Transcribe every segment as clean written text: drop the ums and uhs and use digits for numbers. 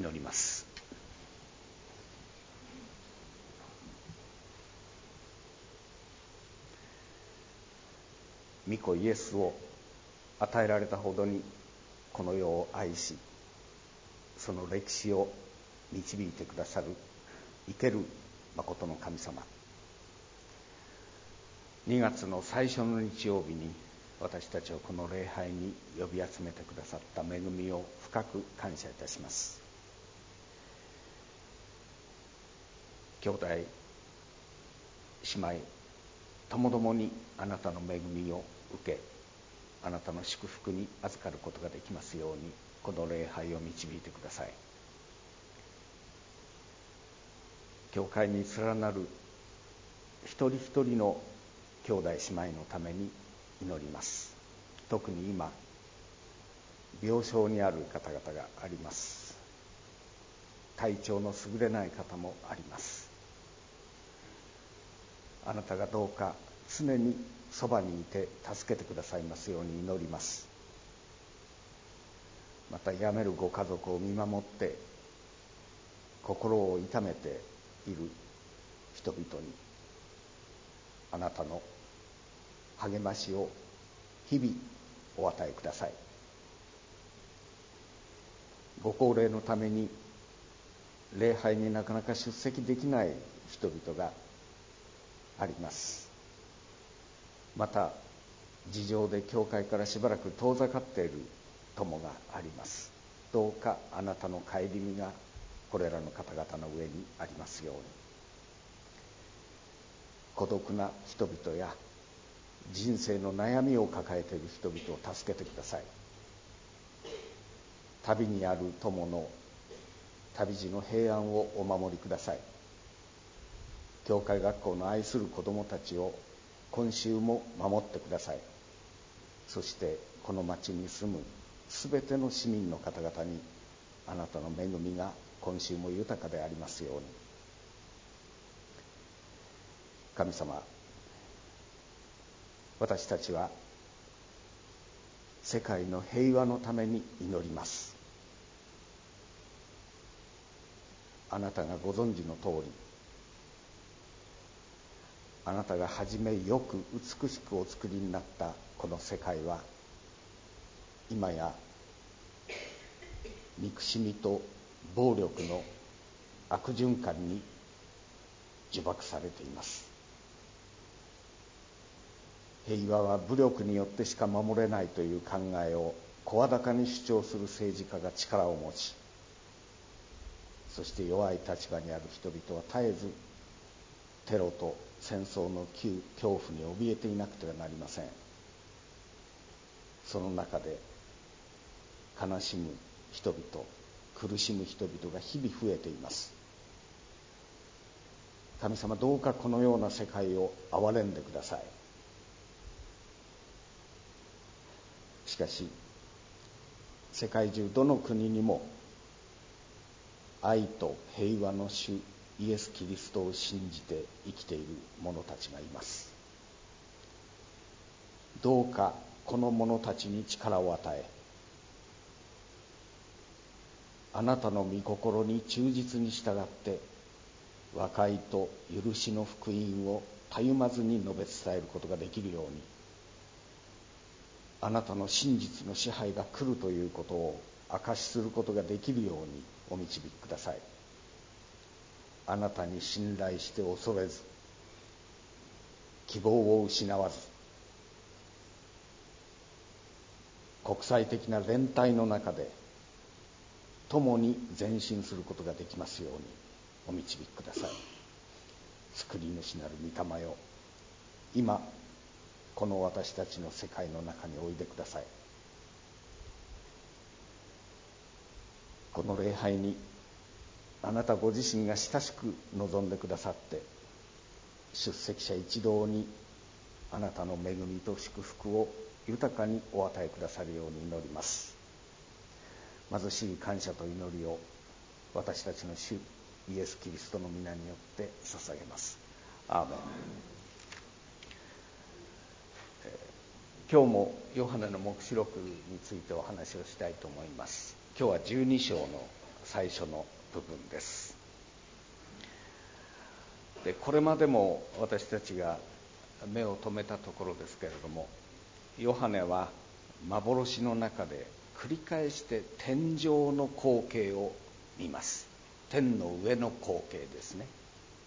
祈ります。御子イエスを与えられたほどにこの世を愛し、その歴史を導いてくださる生ける誠の神様、2月の最初の日曜日に私たちをこの礼拝に呼び集めてくださった恵みを深く感謝いたします。兄弟姉妹ともどもにあなたの恵みを受け、あなたの祝福に預かることができますように、この礼拝を導いてください。教会に連なる一人一人の兄弟姉妹のために祈ります。特に今病床にある方々があります。体調の優れない方もあります。あなたがどうか常にそばにいて助けてくださいますように祈ります。また病めるご家族を見守って心を痛めている人々にあなたの励ましを日々お与えください。ご高齢のために礼拝になかなか出席できない人々があります。また事情で教会からしばらく遠ざかっている友があります。どうかあなたの顧みがこれらの方々の上にありますように。孤独な人々や人生の悩みを抱えている人々を助けてください。旅にある友の旅路の平安をお守りください。教会学校の愛する子どもたちを今週も守ってください。そしてこの町に住むすべての市民の方々にあなたの恵みが今週も豊かでありますように。神様、私たちは世界の平和のために祈ります。あなたがご存知の通り、あなたがはじめよく美しくお作りになったこの世界は今や憎しみと暴力の悪循環に呪縛されています。平和は武力によってしか守れないという考えを声高に主張する政治家が力を持ち、そして弱い立場にある人々は絶えずテロと戦争の恐怖に怯えていなくてはなりません。その中で悲しむ人々、苦しむ人々が日々増えています。神様、どうかこのような世界を憐れんでください。しかし世界中どの国にも愛と平和の主イエス・キリストを信じて生きている者たちがいます。どうかこの者たちに力を与え、あなたの御心に忠実に従って和解と許しの福音をたゆまずに述べ伝えることができるように、あなたの真実の支配が来るということを証しすることができるようにお導きください。あなたに信頼して恐れず、希望を失わず、国際的な連帯の中で共に前進することができますようにお導きください。救い主なる御霊よ、今この私たちの世界の中においでください。この礼拝にあなたご自身が親しく望んでくださって、出席者一同にあなたの恵みと祝福を豊かにお与えくださるように祈ります。貧しい感謝と祈りを私たちの主イエス・キリストの皆によって捧げます。アーメン。今日もヨハネの黙示録についてお話をしたいと思います。今日は12章の最初の部分です。でこれまでも私たちが目を留めたところですけれども、ヨハネは幻の中で繰り返して天上の光景を見ます。天の上の光景ですね。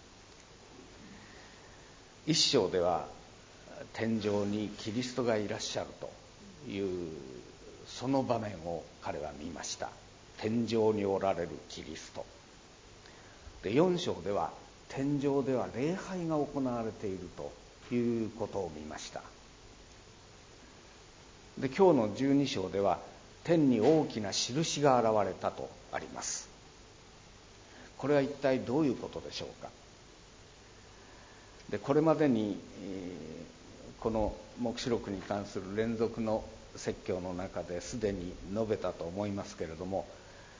一章では天上にキリストがいらっしゃるというその場面を彼は見ました。天上におられるキリストで、4章では天上では礼拝が行われているということを見ました。で今日の12章では天に大きな印が現れたとあります。これは一体どういうことでしょうか。でこれまでに、この黙示録に関する連続の説教の中ですでに述べたと思いますけれども、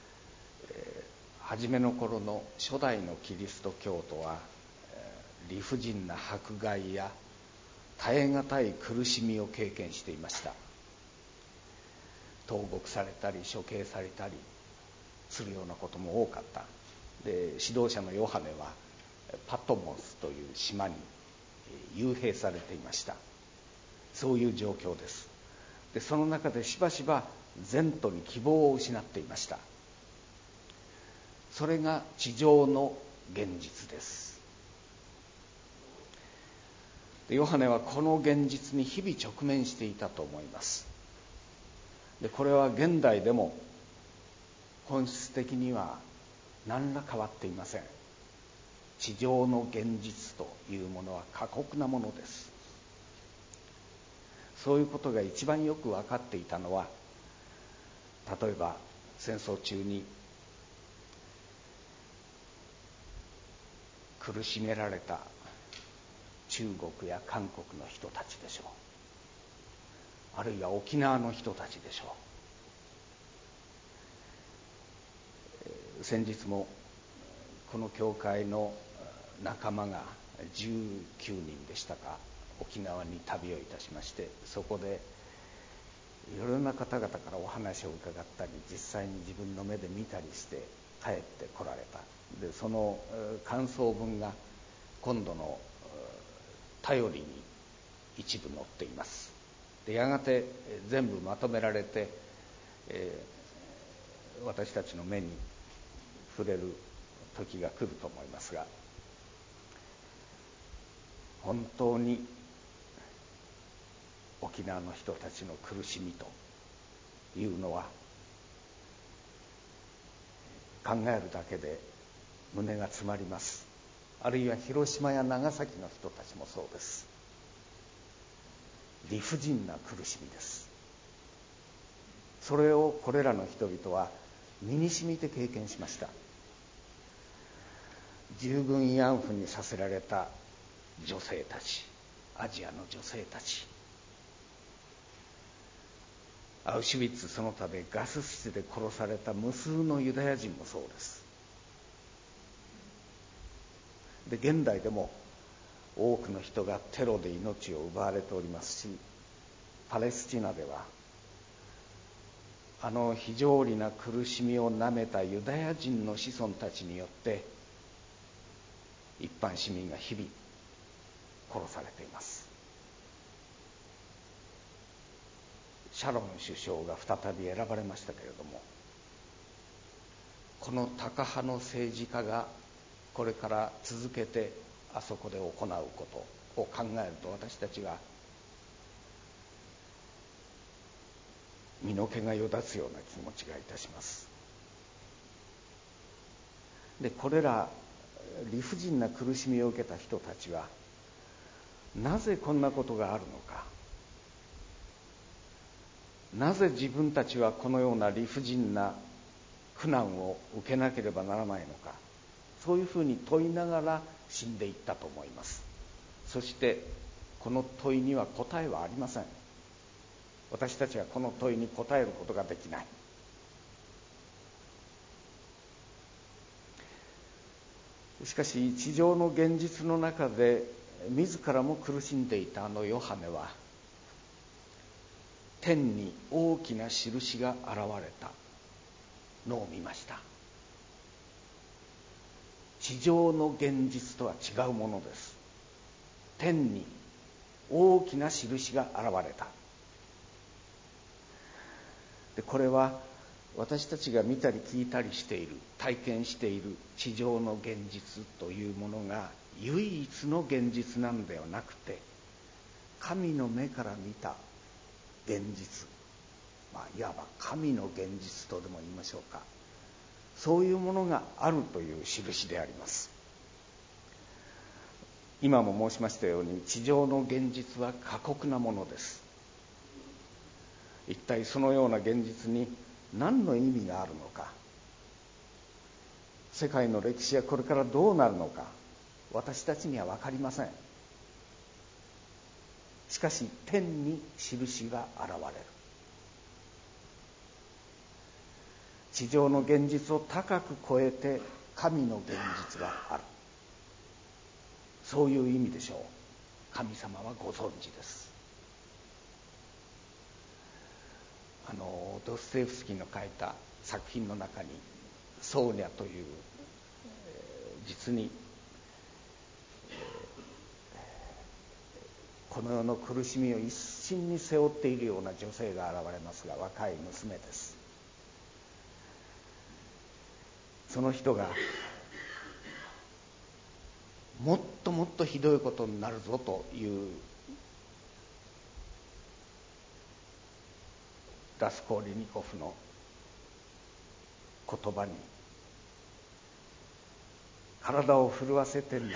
初めの頃の初代のキリスト教徒は理不尽な迫害や耐え難い苦しみを経験していました。投獄されたり処刑されたりするようなことも多かった。で指導者のヨハネはパトモスという島に幽閉されていました。そういう状況です。でその中でしばしば前途に希望を失っていました。それが地上の現実です。でヨハネはこの現実に日々直面していたと思います。でこれは現代でも本質的には何ら変わっていません。地上の現実というものは過酷なものです。そういうことが一番よく分かっていたのは、例えば戦争中に苦しめられた中国や韓国の人たちでしょう。あるいは沖縄の人たちでしょう。先日もこの教会の仲間が19人でしたか、沖縄に旅をいたしまして、そこでいろいろな方々からお話を伺ったり、実際に自分の目で見たりして帰ってこられた。でその感想文が今度の頼りに一部載っています。でやがて全部まとめられて、私たちの目に触れる時が来ると思いますが、本当に沖縄の人たちの苦しみというのは考えるだけで胸が詰まります。あるいは広島や長崎の人たちもそうです。理不尽な苦しみです。それをこれらの人々は身に染みて経験しました。従軍慰安婦にさせられた女性たち、アジアの女性たち、アウシュビッツその他でガス室で殺された無数のユダヤ人もそうです。で現代でも多くの人がテロで命を奪われておりますし、パレスチナではあの非条理な苦しみをなめたユダヤ人の子孫たちによって一般市民が日々殺されています。シャロン首相が再び選ばれましたけれども、このタカ派の政治家がこれから続けてあそこで行うことを考えると、私たちは身の毛がよだつような気持ちがいたします。でこれら理不尽な苦しみを受けた人たちはなぜこんなことがあるのか、なぜ自分たちはこのような理不尽な苦難を受けなければならないのか、そういうふうに問いながら死んでいったと思います。そしてこの問いには答えはありません。私たちはこの問いに答えることができない。しかし地上の現実の中で自らも苦しんでいたあのヨハネは、天に大きな印が現れたのを見ました。 地上の現実とは違うものです。天に大きな印が現れた。でこれは私たちが見たり聞いたりしている、体験している地上の現実というものが唯一の現実なのではなくて、神の目から見た現実、いわば神の現実とでも言いましょうか、そういうものがあるという印であります。今も申しましたように、地上の現実は過酷なものです。一体そのような現実に何の意味があるのか、世界の歴史はこれからどうなるのか、私たちには分かりません。しかし天に印が現れる。地上の現実を高く超えて神の現実がある、そういう意味でしょう。神様はご存知です。ドストエフスキーの書いた作品の中にソーニャという、実にこの世の苦しみを一身に背負っているような女性が現れますが、若い娘です。その人がもっともっとひどいことになるぞというラスコーリニコフの言葉に体を震わせて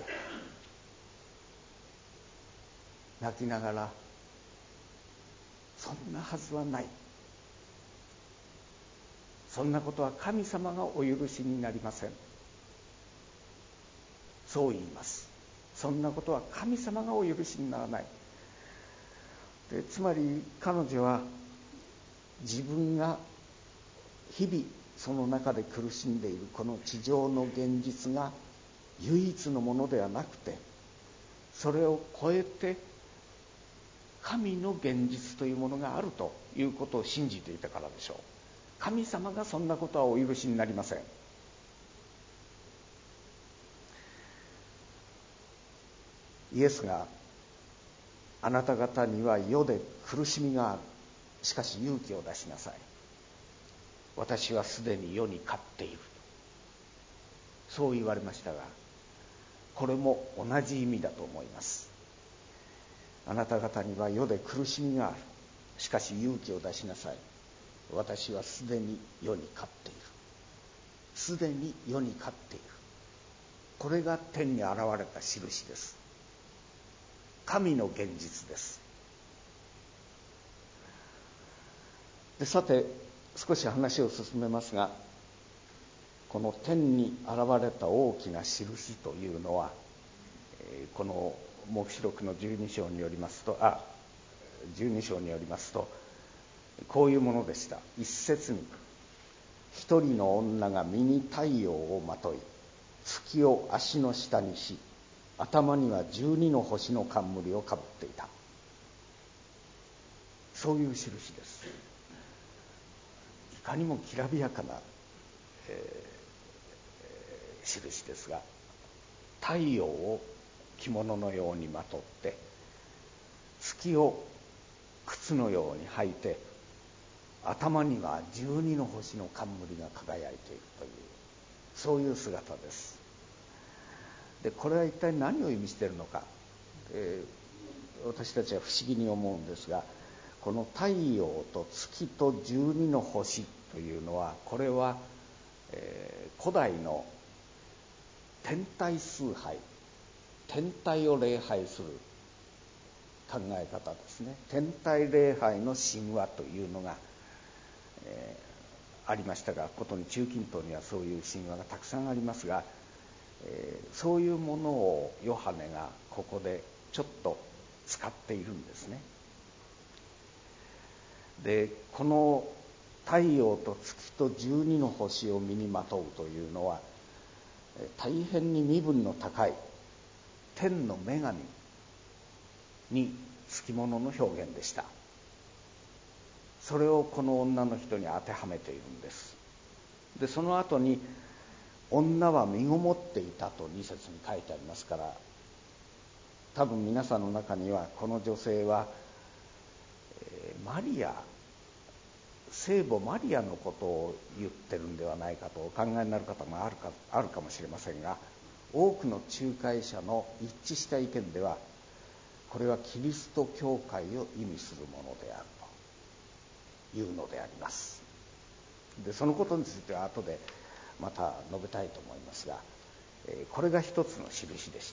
泣きながら、そんなはずはない、そんなことは神様がお許しになりません、そう言います。そんなことは神様がお許しにならない。でつまり彼女は自分が日々その中で苦しんでいるこの地上の現実が唯一のものではなくて、それを超えて神の現実というものがあるということを信じていたからでしょう。神様がそんなことはお許しになりません。イエスが、あなた方には世で苦しみがある、しかし勇気を出しなさい、私はすでに世に勝っている、そう言われましたが、これも同じ意味だと思います。あなた方には世で苦しみがある、しかし勇気を出しなさい、私はすでに世に勝っている、すでに世に勝っている。これが天に現れた印です。神の現実です。でさて少し話を進めますが、この天に現れた大きな印というのは、この黙示録の12章によりますとこういうものでした。一節に、一人の女が身に太陽をまとい、月を足の下にし、頭には12の星の冠をかぶっていた。そういう印です。いかにもきらびやかな、印ですが、太陽を着物のようにまとって、月を靴のように履いて、頭には12の星の冠が輝いているという、そういう姿です。でこれは一体何を意味しているのか、私たちは不思議に思うんですが、この太陽と月と12の星というのは、これは、古代の天体崇拝、天体を礼拝する考え方ですね。天体礼拝の神話というのが、ありましたが、ことに中近東にはそういう神話がたくさんありますが、そういうものをヨハネがここでちょっと使っているんですね。でこの太陽と月と12の星を身にまとうというのは、大変に身分の高い天の女神につきものの表現でした。それをこの女の人に当てはめているんです。でその後に、 女は身ごもっていたと2節に書いてありますから、多分皆さんの中にはこの女性は、マリア、聖母マリアのことを言ってるんではないかとお考えになる方もあるかもしれませんが、多くの仲介者の一致した意見では、これはキリスト教会を意味するものであるというのであります。でそのことについては後でまた述べたいと思いますが、これが一つの印でした。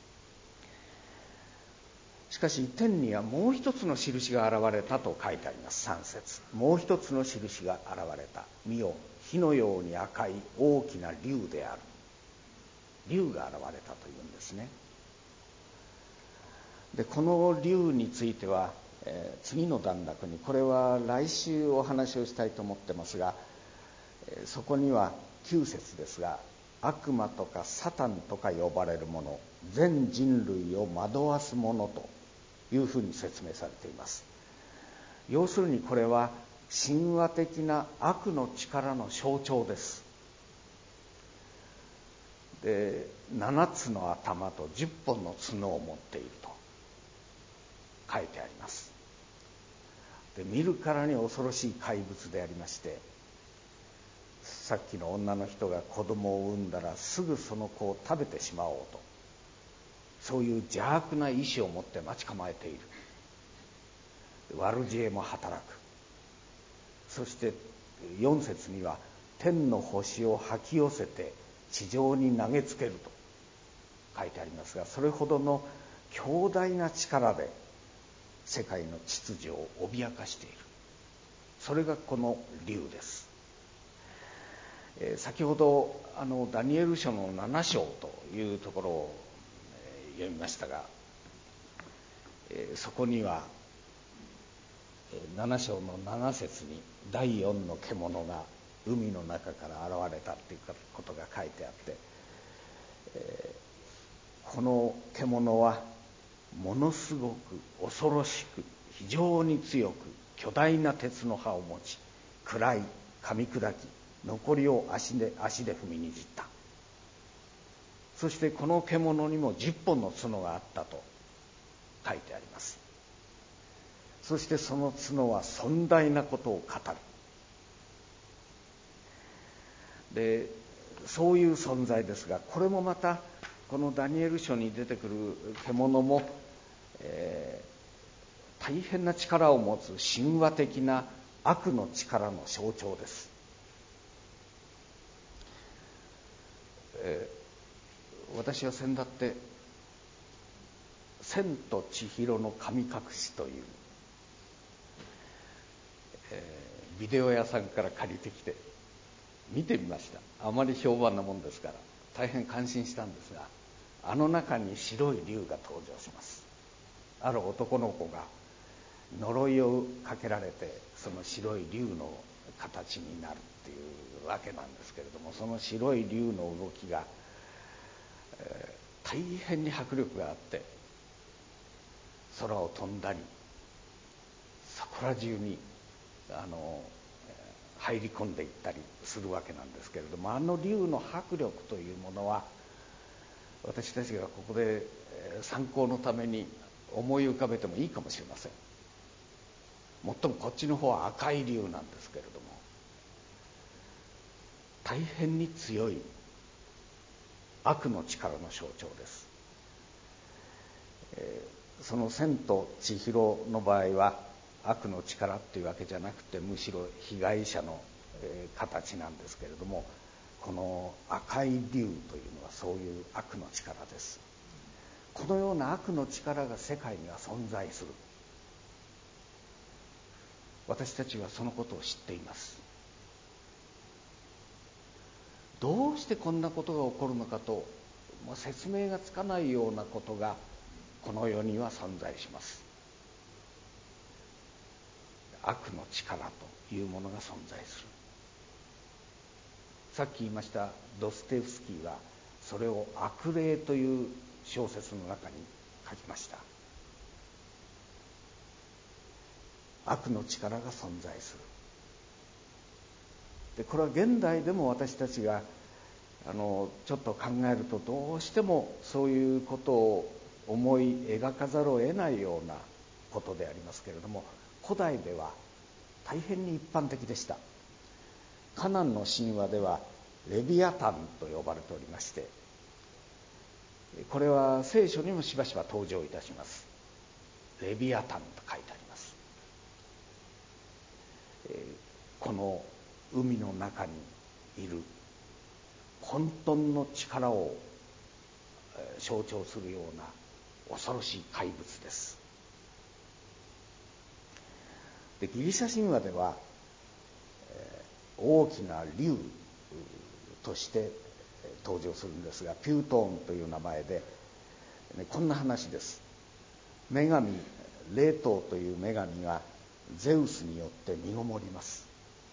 しかし天にはもう一つの印が現れたと書いてあります。3節、もう一つの印が現れた。見よ、火のように赤い大きな竜である。竜が現れたというんですね。でこの竜については、次の段落に、これは来週お話をしたいと思ってますが、そこには9節ですが、悪魔とかサタンとか呼ばれるもの、全人類を惑わすものというふうに説明されています。要するにこれは神話的な悪の力の象徴です。で7つの頭と10本の角を持っていると書いてあります。で見るからに恐ろしい怪物でありまして、さっきの女の人が子供を産んだらすぐその子を食べてしまおうと、そういう邪悪な意志を持って待ち構えている。悪知恵も働く。そして4節には天の星を吐き寄せて地上に投げつけると書いてありますが、それほどの強大な力で世界の秩序を脅かしている。それがこの竜です。先ほどダニエル書の7章というところを読みましたが、そこには7章の7節に第4の獣が海の中から現れたということが書いてあって、この獣はものすごく恐ろしく非常に強く巨大な鉄の刃を持ち、暗い噛み砕き残りを足で踏みにじった。そしてこの獣にも10本の角があったと書いてあります。そしてその角は尊大なことを語る。でそういう存在ですが、これもまたこのダニエル書に出てくる獣も、大変な力を持つ神話的な悪の力の象徴です。私は先だって千と千尋の神隠しという、ビデオ屋さんから借りてきて見てみました。あまり評判なもんですから大変感心したんですが、あの中に白い竜が登場します。ある男の子が呪いをかけられてその白い竜の形になるっていうわけなんですけれども、その白い竜の動きが、大変に迫力があって、空を飛んだりそこら中に入り込んでいったりするわけなんですけれども、あの竜の迫力というものは私たちがここで参考のために思い浮かべてもいいかもしれません。もっともこっちの方は赤い竜なんですけれども、大変に強い悪の力の象徴です。その千と千尋の場合は悪の力っていうわけじゃなくて、むしろ被害者の形なんですけれども、この赤い竜というのはそういう悪の力です。このような悪の力が世界には存在する。私たちはそのことを知っています。どうしてこんなことが起こるのかと、説明がつかないようなことがこの世には存在します。悪の力というものが存在する。さっき言いましたドストエフスキーはそれを悪霊という小説の中に書きました。悪の力が存在する。でこれは現代でも私たちがちょっと考えるとどうしてもそういうことを思い描かざるを得ないようなことでありますけれども、古代では大変に一般的でした。カナンの神話ではレビアタンと呼ばれておりまして、これは聖書にもしばしば登場いたします。レビアタンと書いてあります。この海の中にいる混沌の力を象徴するような恐ろしい怪物です。で、ギリシャ神話では大きな竜として登場するんですが、ピュートーンという名前で、こんな話です。女神レートーという女神がゼウスによって身ごもります。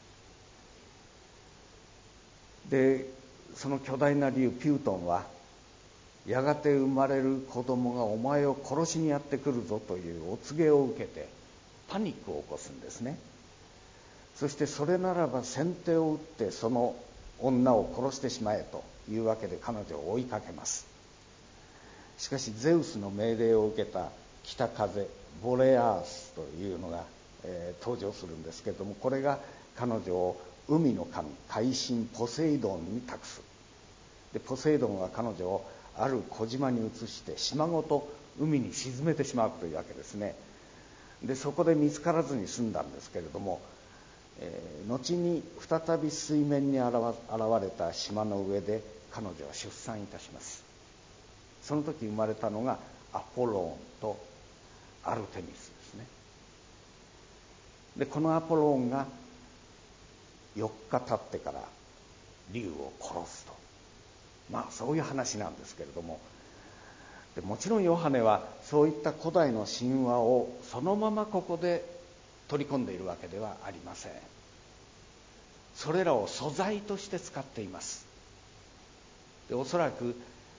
で、その巨大な竜ピュートンは、やがて生まれる子供がお前を殺しにやってくるぞというお告げを受けてパニックを起こすんですね。そしてそれならば先手を打ってその女を殺してしまえというわけで彼女を追いかけます。しかしゼウスの命令を受けた北風ボレアースというのが、登場するんですけれども、これが彼女を海の神海神ポセイドンに託す。で、ポセイドンは彼女をある小島に移して島ごと海に沈めてしまうというわけですね。で、そこで見つからずに済んだんですけれども、後に再び水面に現れた島の上で彼女は出産いたします。その時生まれたのがアポロンとアルテミスですね。で、このアポロンが4日経ってから竜を殺すと、そういう話なんですけれども、でもちろんヨハネはそういった古代の神話をそのままここで取り込んでいるわけではありません。それらを素材として使っています。で、おそらく、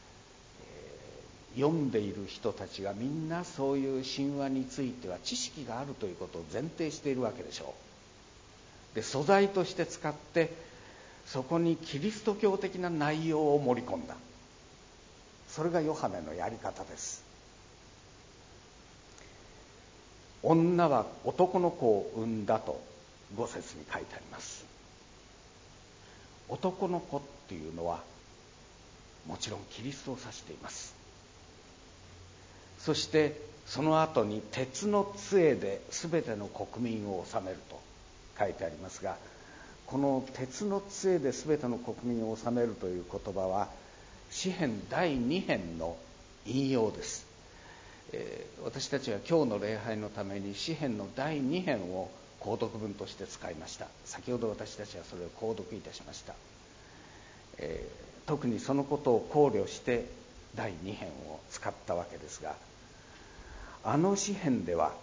読んでいる人たちがみんなそういう神話については知識があるということを前提しているわけでしょう。で、素材として使ってそこにキリスト教的な内容を盛り込んだ。それがヨハネのやり方です。女は男の子を産んだと5節に書いてあります。男の子っていうのはもちろんキリストを指しています。そしてその後に鉄の杖で全ての国民を治めると書いてありますが、この鉄の杖で全ての国民を治めるという言葉は詩編第2編の引用です。私たちは今日の礼拝のために詩編の第2編を購読文として使いました。先ほど私たちはそれを購読いたしました。特にそのことを考慮して第2編を使ったわけですが、あの詩編では、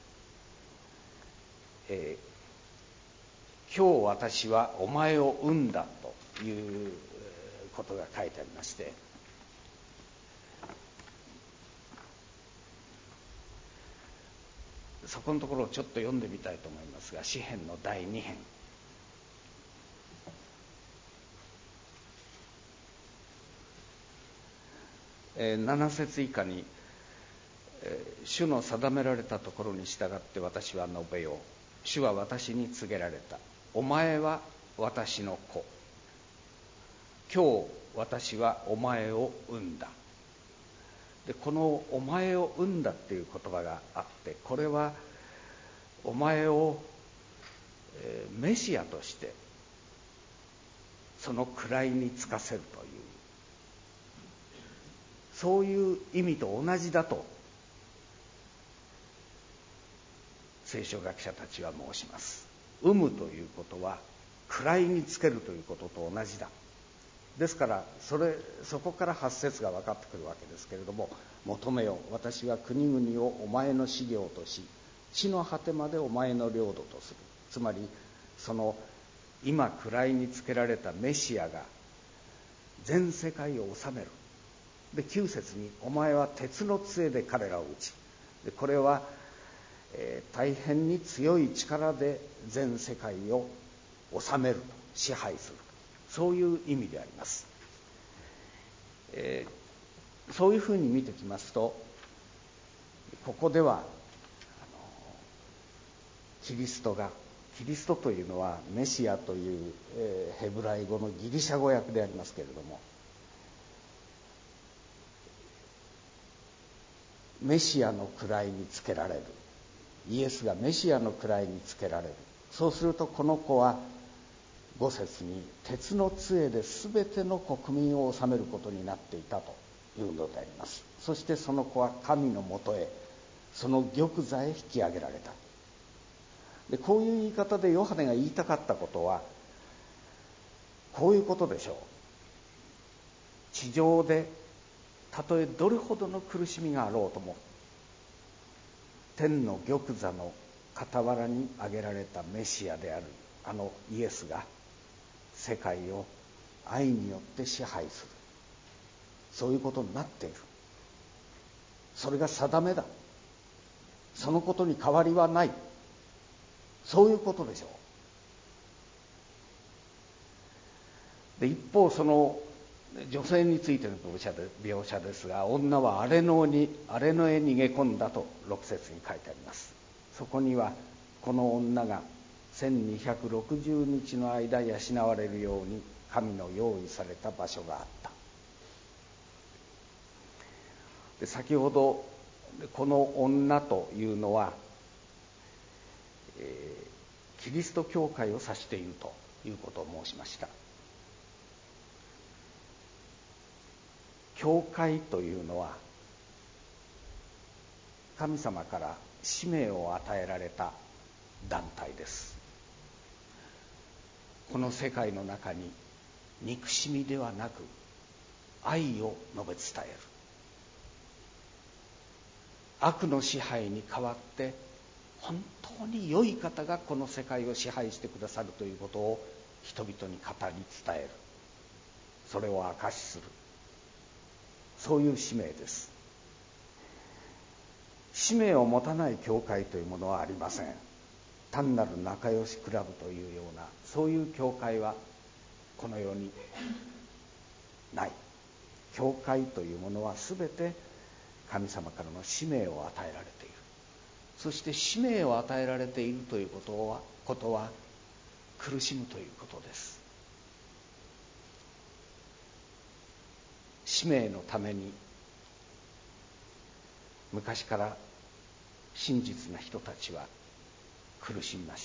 今日私はお前を産んだということが書いてありまして、そこのところをちょっと読んでみたいと思いますが、詩編の第2編、7節以下に、主の定められたところに従って私は述べよう。主は私に告げられた。お前は私の子。今日私はお前を産んだ。で、このお前を産んだっていう言葉があって、これはお前をメシアとしてその位につかせるという、そういう意味と同じだと聖書学者たちは申します。産むということは位につけるということと同じだ。ですからそこから8節が分かってくるわけですけれども、求めよ、私は国々をお前の資料とし、地の果てまでお前の領土とする。つまりその今位につけられたメシアが全世界を治める。で、9節にお前は鉄の杖で彼らを打ち、でこれは、大変に強い力で全世界を治めると、支配する、そういう意味であります。 そういうふうに見てきますと、ここではキリストというのはメシアというヘブライ語のギリシャ語訳でありますけれども、メシアの位につけられる、イエスがメシアの位につけられる。そうするとこの子は5節に鉄の杖で全ての国民を治めることになっていたというのであります。そしてその子は神のもとへ、その玉座へ引き上げられた。でこういう言い方でヨハネが言いたかったことはこういうことでしょう。地上でたとえどれほどの苦しみがあろうとも、天の玉座の傍らに挙げられたメシアであるあのイエスが世界を愛によって支配する、そういうことになっている。それが定めだ。そのことに変わりはない。そういうことでしょう。で一方その女性についての描写ですが、女は荒れ野へ逃げ込んだと6節に書いてあります。そこにはこの女が1260日の間養われるように神の用意された場所があった。で先ほどこの女というのは、キリスト教会を指しているということを申しました。教会というのは神様から使命を与えられた団体です。この世界の中に憎しみではなく愛を述べ伝える。悪の支配に代わって本当に良い方がこの世界を支配してくださるということを人々に語り伝える。それを証しする。そういう使命です。使命を持たない教会というものはありません。単なる仲良しクラブというようなそういう教会はこの世にない。教会というものはすべて神様からの使命を与えられている。そして使命を与えられているということは苦しむということです。使命のために昔から真実な人たちは苦しみました。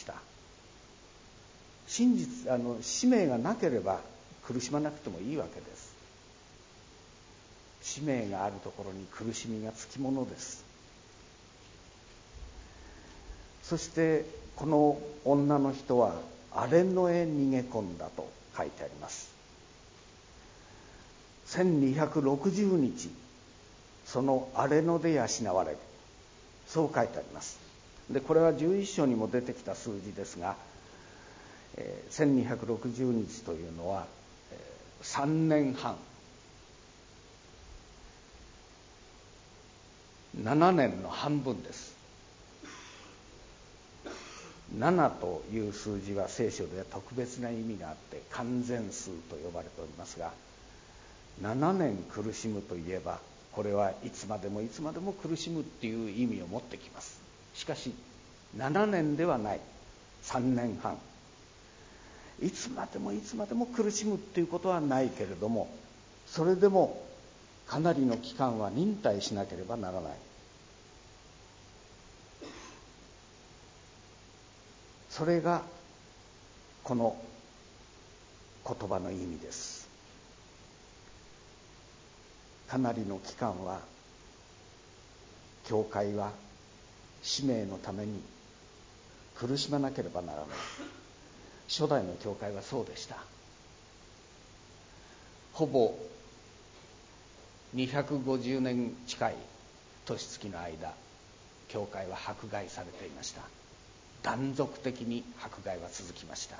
使命がなければ苦しまなくてもいいわけです。使命があるところに苦しみがつきものです。そしてこの女の人は荒れ野へ逃げ込んだと書いてあります。1260日その荒れ野で養われる、そう書いてあります。でこれは11章にも出てきた数字ですが、1260日というのは3年半、7年の半分です。7という数字は聖書では特別な意味があって完全数と呼ばれておりますが、7年苦しむといえばこれはいつまでもいつまでも苦しむっていう意味を持ってきます。しかし7年ではない、3年半、いつまでもいつまでも苦しむっていうことはないけれども、それでもかなりの期間は忍耐しなければならない。それがこの言葉の意味です。かなりの期間は教会は使命のために苦しまなければならない。初代の教会はそうでした。ほぼ250年近い年月の間、教会は迫害されていました。断続的に迫害は続きました。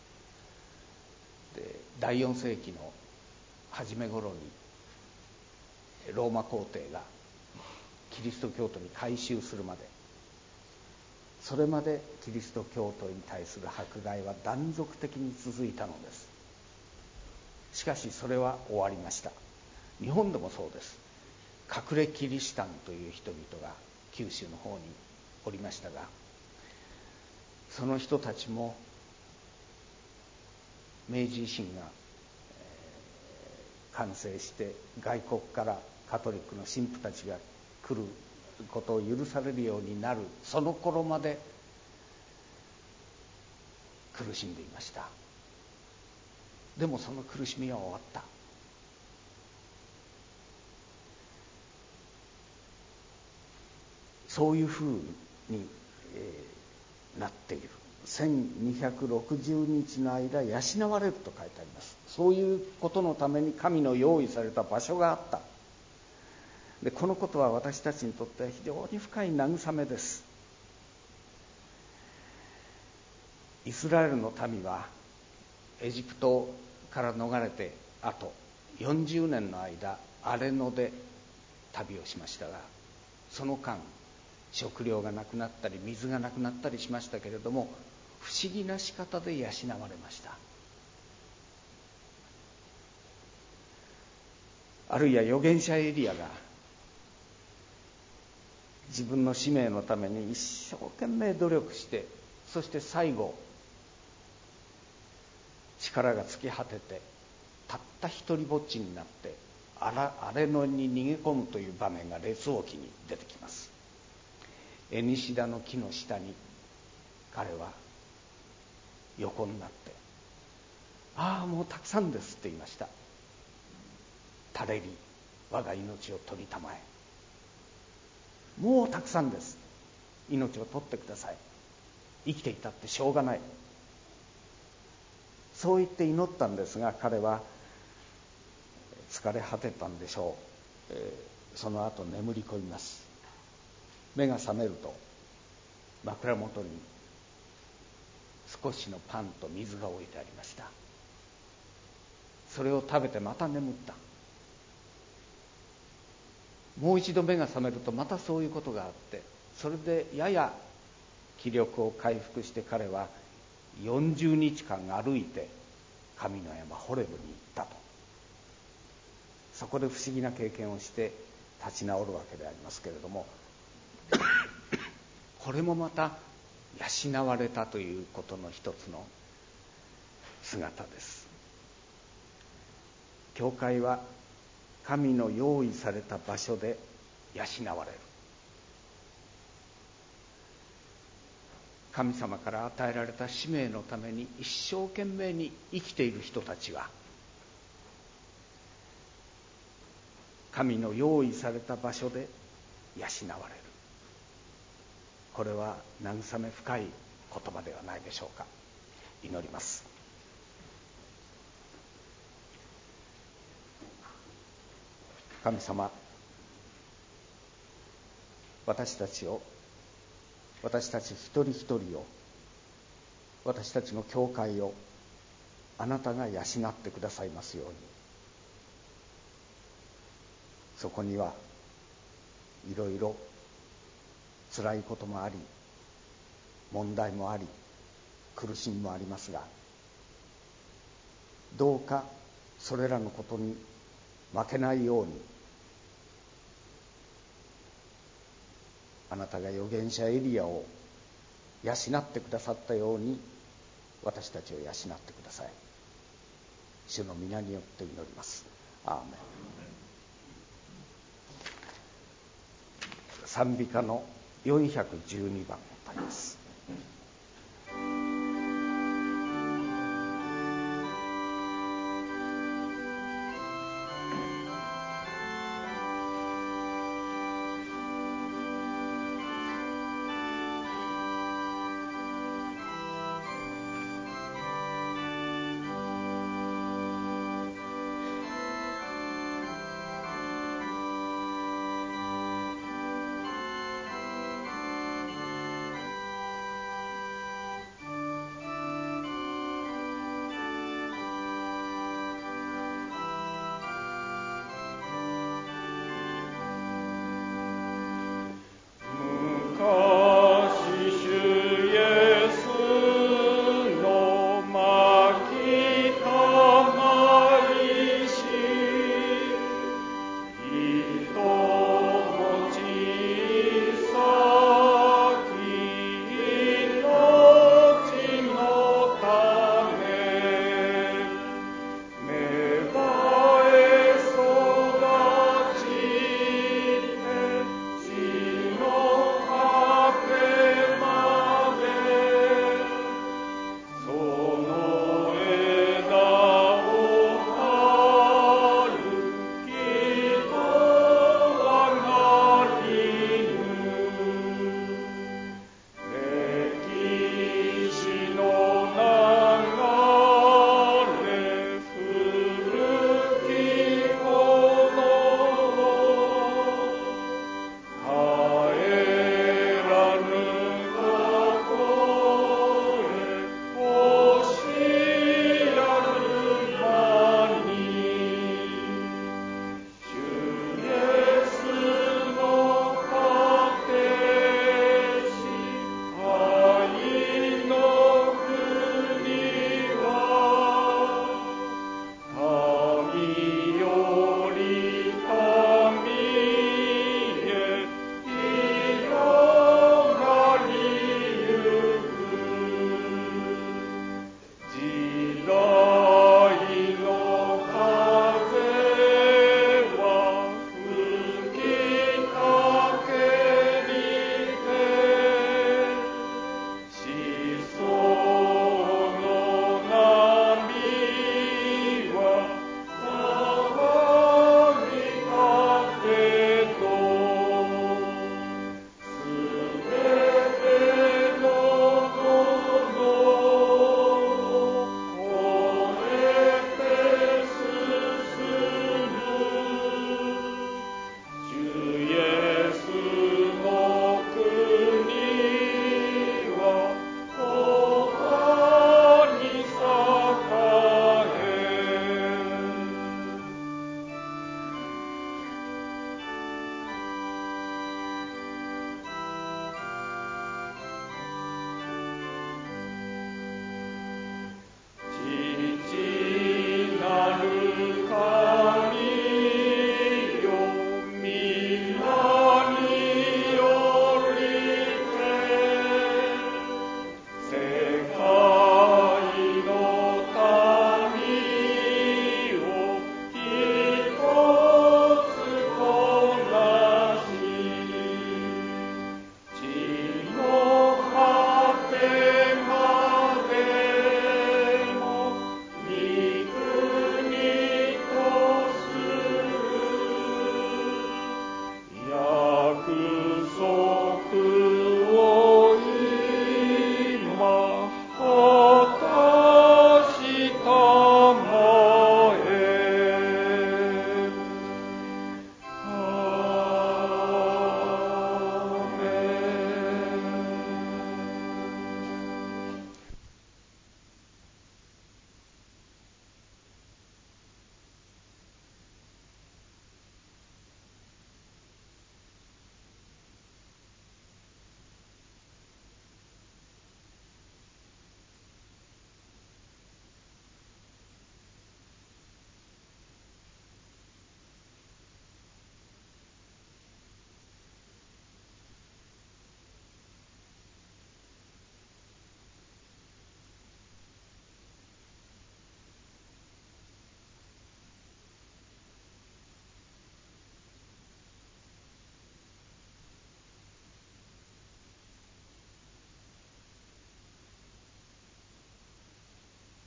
で第4世紀の初め頃にローマ皇帝がキリスト教徒に改宗するまで、それまでキリスト教徒に対する迫害は断続的に続いたのです。しかしそれは終わりました。 日本でもそうです。隠れキリシタンという人々が九州の方におりましたが、その人たちも明治維新が完成して外国からカトリックの神父たちが来ることを許されるようになるその頃まで苦しんでいました。でもその苦しみは終わった。そういうふうに、なっている。1260日の間養われると書いてあります。そういうことのために神の用意された場所があった。でこのことは私たちにとっては非常に深い慰めです。イスラエルの民はエジプトから逃れてあと40年の間荒れ野で旅をしましたが、その間食料がなくなったり水がなくなったりしましたけれども、不思議な仕方で養われました。あるいは預言者エリアが自分の使命のために一生懸命努力して、そして最後力が尽き果ててたった一人ぼっちになって荒れ野に逃げ込むという場面が列王記に出てきます。エニシダの木の下に彼は横になって、ああもうたくさんですって言いました。垂れり我が命を取りたまえ、もうたくさんです、命を取ってください、生きていたってしょうがない、そう言って祈ったんですが、彼は疲れ果てたんでしょう。その後眠り込みます。目が覚めると枕元に少しのパンと水が置いてありました。それを食べてまた眠った。もう一度目が覚めるとまたそういうことがあって、それでやや気力を回復して彼は40日間歩いて神の山ホレブに行ったと。そこで不思議な経験をして立ち直るわけでありますけれども、これもまた養われたということの一つの姿です。教会は神の用意された場所で養われる。神様から与えられた使命のために一生懸命に生きている人たちは神の用意された場所で養われる。これは慰め深い言葉ではないでしょうか。祈ります。神様、私たち一人一人を、私たちの教会をあなたが養ってくださいますように。そこにはいろいろ辛いこともあり、問題もあり、苦しみもありますが、どうかそれらのことに負けないように、あなたが預言者エリアを養ってくださったように私たちを養ってください。主の皆によって祈ります。アーメン。賛美歌の412番を歌います。